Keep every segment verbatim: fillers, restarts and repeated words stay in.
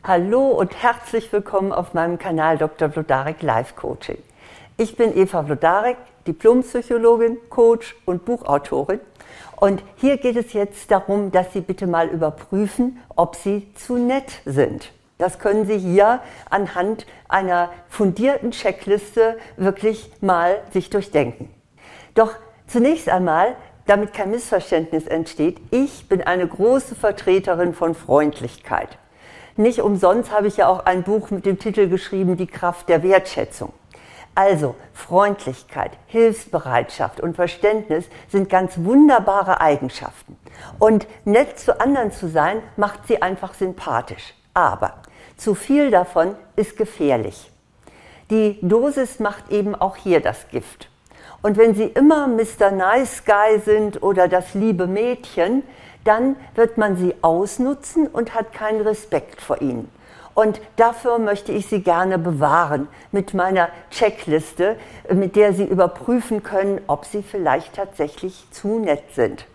Hallo und herzlich willkommen auf meinem Kanal Doktor Vlodarek Life Coaching. Ich bin Eva Vlodarek, Diplompsychologin, Coach und Buchautorin. Und hier geht es jetzt darum, dass Sie bitte mal überprüfen, ob Sie zu nett sind. Das können Sie hier anhand einer fundierten Checkliste wirklich mal sich durchdenken. Doch zunächst einmal, damit kein Missverständnis entsteht, ich bin eine große Vertreterin von Freundlichkeit. Nicht umsonst habe ich ja auch ein Buch mit dem Titel geschrieben, Die Kraft der Wertschätzung. Also Freundlichkeit, Hilfsbereitschaft und Verständnis sind ganz wunderbare Eigenschaften. Und nett zu anderen zu sein, macht sie einfach sympathisch. Aber zu viel davon ist gefährlich. Die Dosis macht eben auch hier das Gift. Und wenn Sie immer Mister Nice Guy sind oder das liebe Mädchen, dann wird man Sie ausnutzen und hat keinen Respekt vor Ihnen. Und dafür möchte ich Sie gerne bewahren mit meiner Checkliste, mit der Sie überprüfen können, ob Sie vielleicht tatsächlich zu nett sind.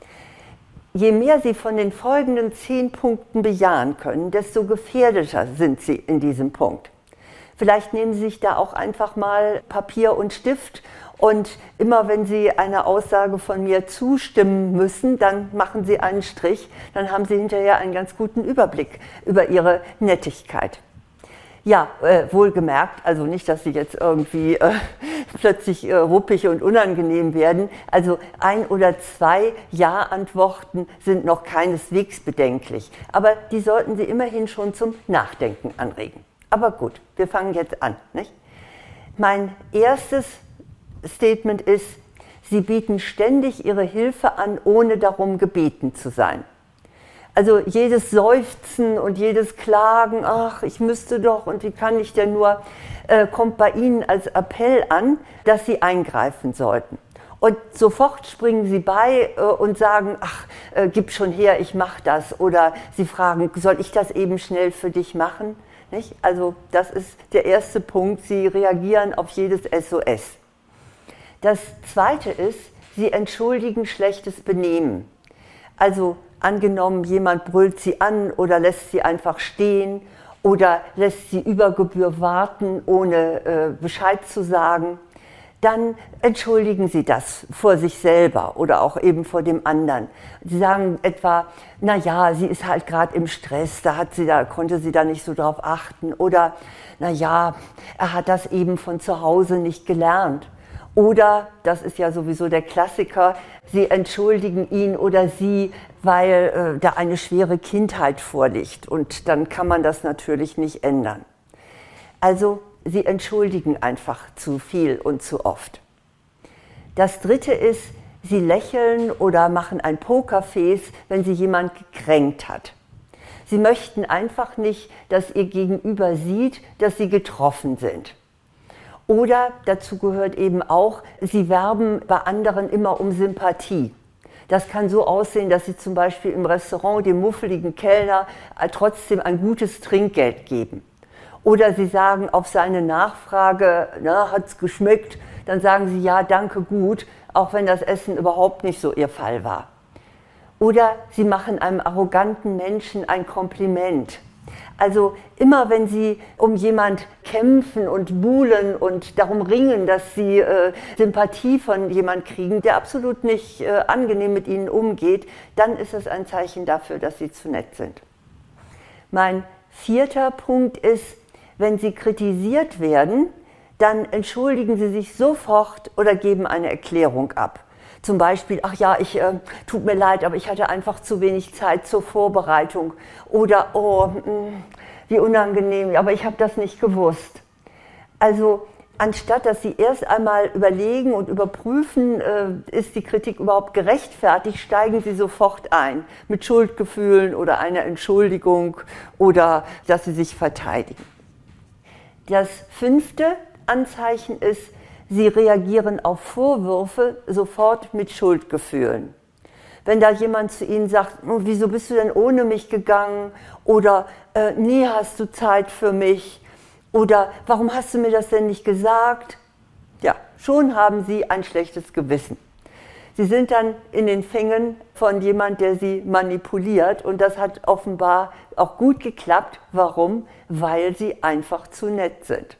Je mehr Sie von den folgenden zehn Punkten bejahen können, desto gefährlicher sind Sie in diesem Punkt. Vielleicht nehmen Sie sich da auch einfach mal Papier und Stift und immer wenn Sie einer Aussage von mir zustimmen müssen, dann machen Sie einen Strich, dann haben Sie hinterher einen ganz guten Überblick über Ihre Nettigkeit. Ja, äh, wohlgemerkt, also nicht, dass Sie jetzt irgendwie äh, plötzlich äh, ruppig und unangenehm werden. Also ein oder zwei Ja-Antworten sind noch keineswegs bedenklich, aber die sollten Sie immerhin schon zum Nachdenken anregen. Aber gut, wir fangen jetzt an, nicht? Mein erstes Statement ist, Sie bieten ständig Ihre Hilfe an, ohne darum gebeten zu sein. Also jedes Seufzen und jedes Klagen, ach, ich müsste doch und wie kann ich denn nur, äh, kommt bei Ihnen als Appell an, dass Sie eingreifen sollten. Und sofort springen Sie bei äh, und sagen, ach, äh, gib schon her, ich mache das. Oder Sie fragen, soll ich das eben schnell für dich machen? Nicht? Also das ist der erste Punkt, Sie reagieren auf jedes S O S. Das zweite ist, Sie entschuldigen schlechtes Benehmen. Also angenommen, jemand brüllt Sie an oder lässt Sie einfach stehen oder lässt Sie über Gebühr warten, ohne äh, Bescheid zu sagen, dann entschuldigen Sie das vor sich selber oder auch eben vor dem anderen. Sie sagen etwa, na ja, sie ist halt gerade im Stress, da hat sie da konnte sie da nicht so drauf achten oder na ja, er hat das eben von zu Hause nicht gelernt. Oder, das ist ja sowieso der Klassiker, Sie entschuldigen ihn oder sie, weil äh, da eine schwere Kindheit vorliegt und dann kann man das natürlich nicht ändern. Also Sie entschuldigen einfach zu viel und zu oft. Das dritte ist, Sie lächeln oder machen ein Pokerface, wenn Sie jemand gekränkt hat. Sie möchten einfach nicht, dass Ihr Gegenüber sieht, dass Sie getroffen sind. Oder dazu gehört eben auch, Sie werben bei anderen immer um Sympathie. Das kann so aussehen, dass Sie zum Beispiel im Restaurant dem muffeligen Kellner trotzdem ein gutes Trinkgeld geben. Oder Sie sagen auf seine Nachfrage, na, hat's geschmeckt? Dann sagen Sie, ja, danke, gut, auch wenn das Essen überhaupt nicht so Ihr Fall war. Oder Sie machen einem arroganten Menschen ein Kompliment. Also immer wenn Sie um jemand kämpfen und buhlen und darum ringen, dass Sie äh, Sympathie von jemand kriegen, der absolut nicht äh, angenehm mit Ihnen umgeht, dann ist das ein Zeichen dafür, dass Sie zu nett sind. Mein vierter Punkt ist, wenn Sie kritisiert werden, dann entschuldigen Sie sich sofort oder geben eine Erklärung ab. Zum Beispiel, ach ja, ich äh, tut mir leid, aber ich hatte einfach zu wenig Zeit zur Vorbereitung. Oder, oh, mh, wie unangenehm, aber ich habe das nicht gewusst. Also anstatt, dass Sie erst einmal überlegen und überprüfen, äh, ist die Kritik überhaupt gerechtfertigt, steigen Sie sofort ein mit Schuldgefühlen oder einer Entschuldigung oder dass Sie sich verteidigen. Das fünfte Anzeichen ist, Sie reagieren auf Vorwürfe sofort mit Schuldgefühlen. Wenn da jemand zu Ihnen sagt, oh, wieso bist du denn ohne mich gegangen? Oder äh, nie hast du Zeit für mich? Oder warum hast du mir das denn nicht gesagt? Ja, schon haben Sie ein schlechtes Gewissen. Sie sind dann in den Fängen von jemand, der sie manipuliert, und das hat offenbar auch gut geklappt. Warum? Weil sie einfach zu nett sind.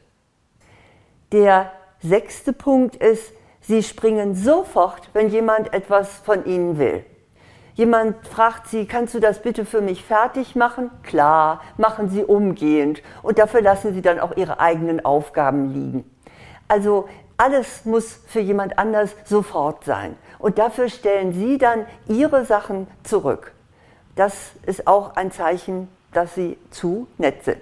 Der sechste Punkt ist, sie springen sofort, wenn jemand etwas von ihnen will. Jemand fragt sie, kannst du das bitte für mich fertig machen? Klar, machen sie umgehend, und dafür lassen sie dann auch ihre eigenen Aufgaben liegen. Also alles muss für jemand anders sofort sein. Und dafür stellen Sie dann Ihre Sachen zurück. Das ist auch ein Zeichen, dass Sie zu nett sind.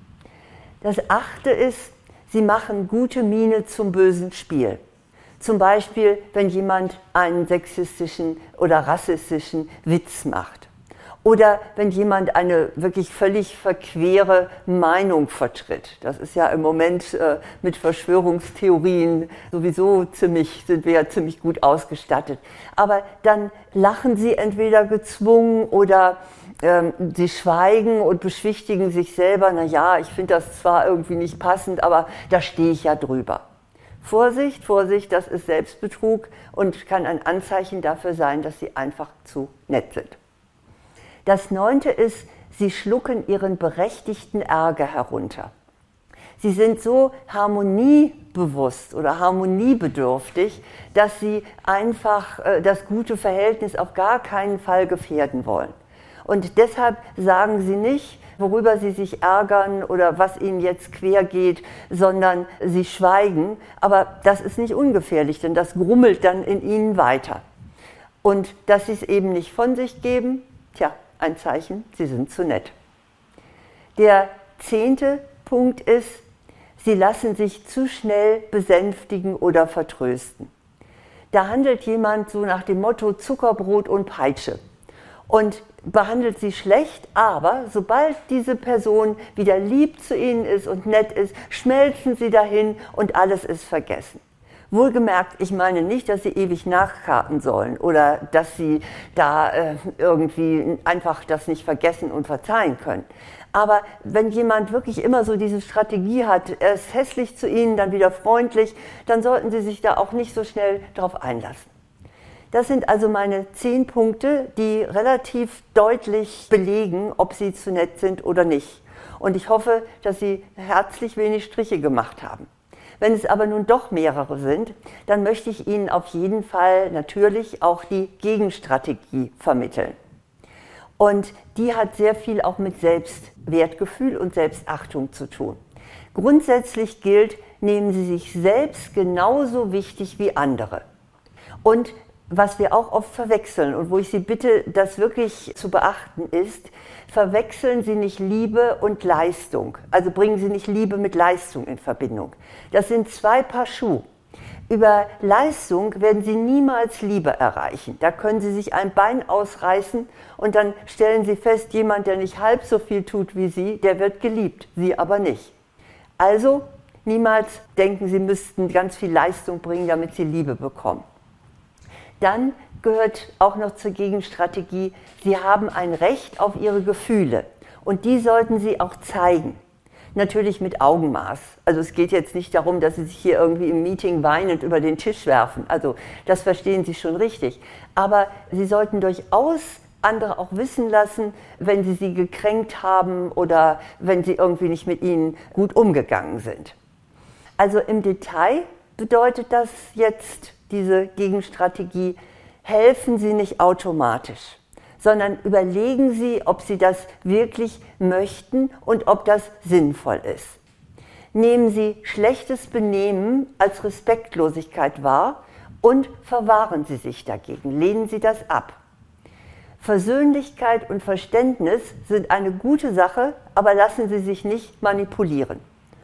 Das achte ist, Sie machen gute Miene zum bösen Spiel. Zum Beispiel, wenn jemand einen sexistischen oder rassistischen Witz macht. Oder wenn jemand eine wirklich völlig verquere Meinung vertritt. Das ist ja im Moment äh, mit Verschwörungstheorien sowieso ziemlich, sind wir ja ziemlich gut ausgestattet. Aber dann lachen sie entweder gezwungen oder ähm, sie schweigen und beschwichtigen sich selber. Na ja, ich finde das zwar irgendwie nicht passend, aber da stehe ich ja drüber. Vorsicht, Vorsicht, das ist Selbstbetrug und kann ein Anzeichen dafür sein, dass sie einfach zu nett sind. Das neunte ist, sie schlucken ihren berechtigten Ärger herunter. Sie sind so harmoniebewusst oder harmoniebedürftig, dass sie einfach äh, das gute Verhältnis auf gar keinen Fall gefährden wollen. Und deshalb sagen sie nicht, worüber sie sich ärgern oder was ihnen jetzt quer geht, sondern sie schweigen. Aber das ist nicht ungefährlich, denn das grummelt dann in ihnen weiter. Und dass sie es eben nicht von sich geben, tja, ein Zeichen, sie sind zu nett. Der zehnte Punkt ist, sie lassen sich zu schnell besänftigen oder vertrösten. Da handelt jemand so nach dem Motto Zuckerbrot und Peitsche und behandelt sie schlecht, aber sobald diese Person wieder lieb zu ihnen ist und nett ist, schmelzen sie dahin und alles ist vergessen. Wohlgemerkt, ich meine nicht, dass sie ewig nachkarten sollen oder dass sie da äh, irgendwie einfach das nicht vergessen und verzeihen können. Aber wenn jemand wirklich immer so diese Strategie hat, er ist hässlich zu Ihnen, dann wieder freundlich, dann sollten Sie sich da auch nicht so schnell drauf einlassen. Das sind also meine zehn Punkte, die relativ deutlich belegen, ob Sie zu nett sind oder nicht. Und ich hoffe, dass Sie herzlich wenig Striche gemacht haben. Wenn es aber nun doch mehrere sind, dann möchte ich Ihnen auf jeden Fall natürlich auch die Gegenstrategie vermitteln. Und die hat sehr viel auch mit Selbstwertgefühl und Selbstachtung zu tun. Grundsätzlich gilt, nehmen Sie sich selbst genauso wichtig wie andere. Und was wir auch oft verwechseln und wo ich Sie bitte, das wirklich zu beachten ist, verwechseln Sie nicht Liebe und Leistung. Also bringen Sie nicht Liebe mit Leistung in Verbindung. Das sind zwei Paar Schuhe. Über Leistung werden Sie niemals Liebe erreichen. Da können Sie sich ein Bein ausreißen und dann stellen Sie fest, jemand, der nicht halb so viel tut wie Sie, der wird geliebt, Sie aber nicht. Also niemals denken, Sie müssten ganz viel Leistung bringen, damit Sie Liebe bekommen. Dann gehört auch noch zur Gegenstrategie, Sie haben ein Recht auf Ihre Gefühle und die sollten Sie auch zeigen. Natürlich mit Augenmaß. Also es geht jetzt nicht darum, dass Sie sich hier irgendwie im Meeting weinend über den Tisch werfen. Also das verstehen Sie schon richtig. Aber Sie sollten durchaus andere auch wissen lassen, wenn Sie sie gekränkt haben oder wenn Sie irgendwie nicht mit ihnen gut umgegangen sind. Also im Detail bedeutet das jetzt, diese Gegenstrategie, helfen Sie nicht automatisch, sondern überlegen Sie, ob Sie das wirklich möchten und ob das sinnvoll ist. Nehmen Sie schlechtes Benehmen als Respektlosigkeit wahr und verwahren Sie sich dagegen, lehnen Sie das ab. Versöhnlichkeit und Verständnis sind eine gute Sache, aber lassen Sie sich nicht manipulieren.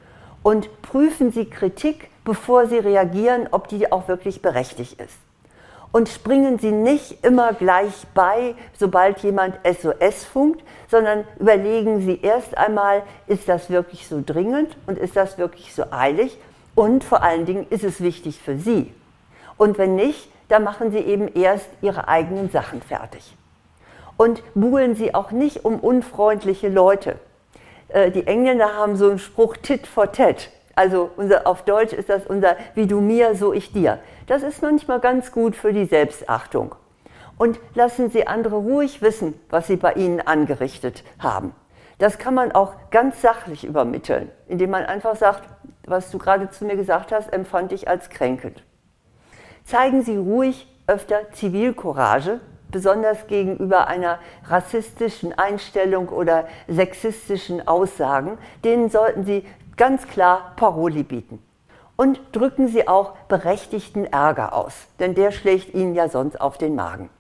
Und prüfen Sie Kritik, bevor Sie reagieren, ob die auch wirklich berechtigt ist. Und springen Sie nicht immer gleich bei, sobald jemand S O S funkt, sondern überlegen Sie erst einmal, ist das wirklich so dringend und ist das wirklich so eilig und vor allen Dingen, ist es wichtig für Sie? Und wenn nicht, dann machen Sie eben erst Ihre eigenen Sachen fertig. Und buhlen Sie auch nicht um unfreundliche Leute. Die Engländer haben so einen Spruch Tit for Tat. Also unser, auf Deutsch ist das unser wie du mir, so ich dir. Das ist manchmal ganz gut für die Selbstachtung. Und lassen Sie andere ruhig wissen, was sie bei Ihnen angerichtet haben. Das kann man auch ganz sachlich übermitteln, indem man einfach sagt, was du gerade zu mir gesagt hast, empfand ich als kränkend. Zeigen Sie ruhig öfter Zivilcourage, besonders gegenüber einer rassistischen Einstellung oder sexistischen Aussagen. Denen sollten Sie ganz klar Paroli bieten. Und drücken Sie auch berechtigten Ärger aus, denn der schlägt Ihnen ja sonst auf den Magen.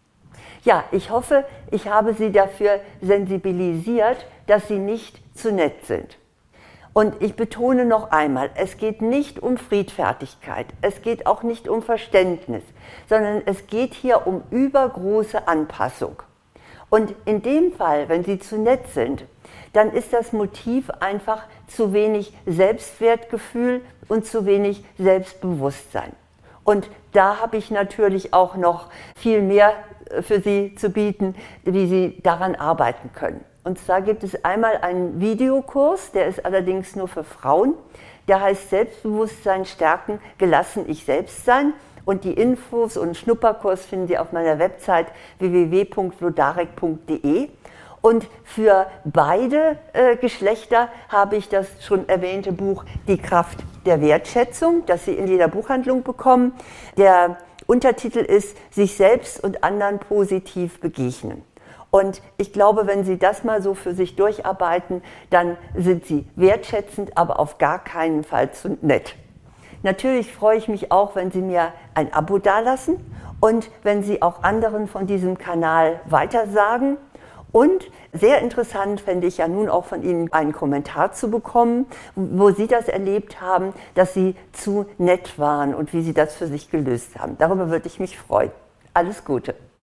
Ja, ich hoffe, ich habe Sie dafür sensibilisiert, dass Sie nicht zu nett sind. Und ich betone noch einmal, es geht nicht um Friedfertigkeit, es geht auch nicht um Verständnis, sondern es geht hier um übergroße Anpassung. Und in dem Fall, wenn Sie zu nett sind, dann ist das Motiv einfach zu wenig Selbstwertgefühl und zu wenig Selbstbewusstsein. Und da habe ich natürlich auch noch viel mehr für Sie zu bieten, wie Sie daran arbeiten können. Und zwar gibt es einmal einen Videokurs, der ist allerdings nur für Frauen. Der heißt Selbstbewusstsein stärken, gelassen ich selbst sein. Und die Infos und Schnupperkurs finden Sie auf meiner Website w w w punkt vlodarek punkt de. Und für beide äh, Geschlechter habe ich das schon erwähnte Buch Die Kraft der Wertschätzung, das Sie in jeder Buchhandlung bekommen. Der Untertitel ist Sich selbst und anderen positiv begegnen. Und ich glaube, wenn Sie das mal so für sich durcharbeiten, dann sind Sie wertschätzend, aber auf gar keinen Fall zu nett. Natürlich freue ich mich auch, wenn Sie mir ein Abo dalassen und wenn Sie auch anderen von diesem Kanal weitersagen. Und sehr interessant fände ich ja nun auch von Ihnen einen Kommentar zu bekommen, wo Sie das erlebt haben, dass Sie zu nett waren und wie Sie das für sich gelöst haben. Darüber würde ich mich freuen. Alles Gute.